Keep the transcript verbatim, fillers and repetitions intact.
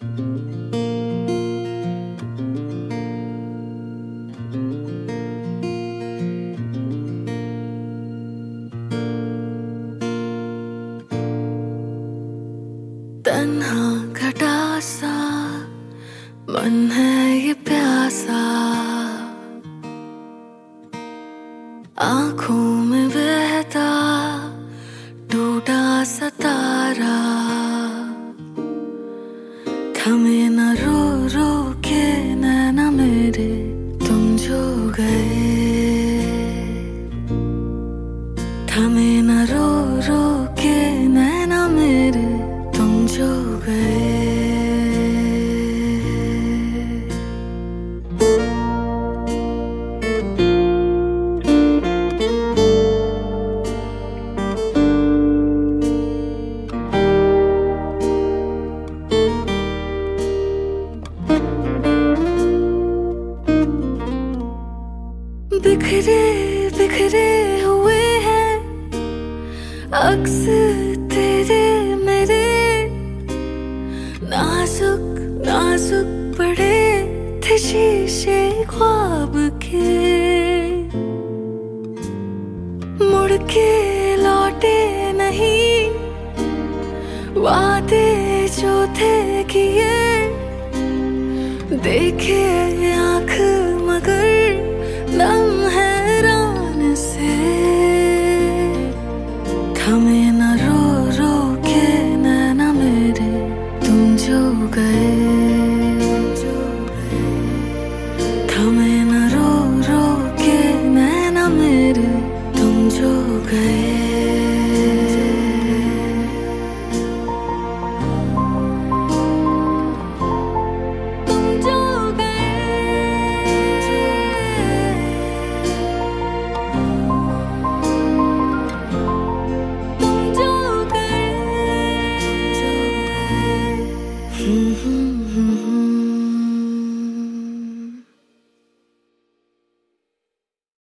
तन्हा घटा सा मन है ये प्यासा, आंखों में बहता टूटा सा तारा, थमे न रो रो के नैना मेरे तुम जो गए, थमे न रो रो के नैना मेरे तुम जो गए। बिखरे बिखरे हुए हैं अक्स तेरे मेरे, नाजुक नाजुक पड़े थे शीशे ख्वाब के, मुड़ के लौटे नहीं वादे जो थे किए, देखे आँख मगर दम हैरान से, थमे न रो रो के नैना मेरे तुम जो गए, थमे न रो रो के नैना मेरे तुम जो गए। Mm-hmm.